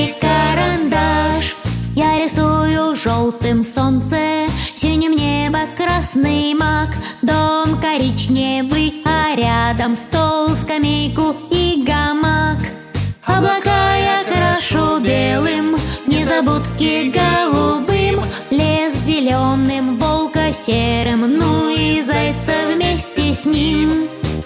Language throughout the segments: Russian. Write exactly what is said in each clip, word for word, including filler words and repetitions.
и карандаш. Я рисую желтым солнце, синим небо, красный мак, дом коричневый, а рядом стол, скамейку и гамак. Облака я крашу белым, незабудки голубым, лес зеленым, волка серым, ну и зайца вместе с ним.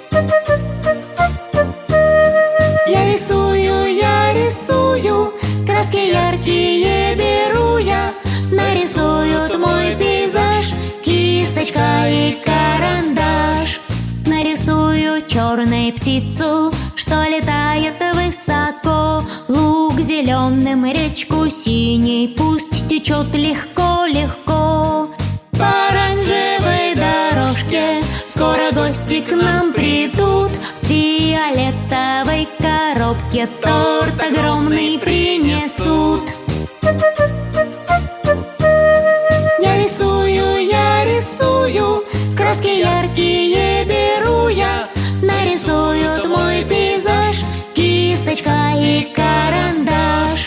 Я рисую, я рисую, краски яркие беру я, нарисуют мой пейзаж кисточка и карандаш. Нарисую черную птицу, что летает высоко, луг зеленым, речку синей, пусть течет легко-легко. По оранжевой дорожке скоро гости к нам придут, в фиолетовой коробке торт огромный принесут. Я рисую, я рисую, краски яркие беру я, нарисуют мой пейзаж кисточка и карандаш.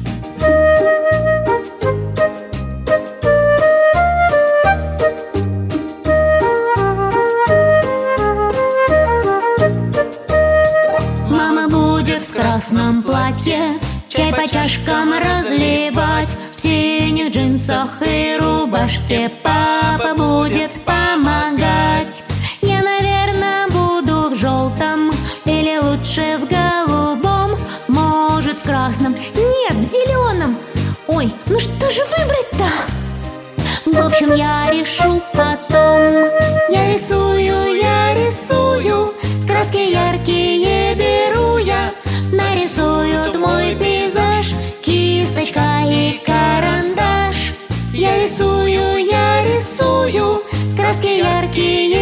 Мама будет в красном платье чай по чашкам разливать, в синих джинсах и рубашке папа будет помогать. Я, наверное, буду в желтом или лучше в голубом, может, в красном, нет, в зеленом. Ой, ну что же выбрать-то? В общем, я решу потом. Я рисую, я рисую, краски яркие беру я, нарисуют мой пейзаж кисточка и карандаш. Я рисую, я рисую, краски яркие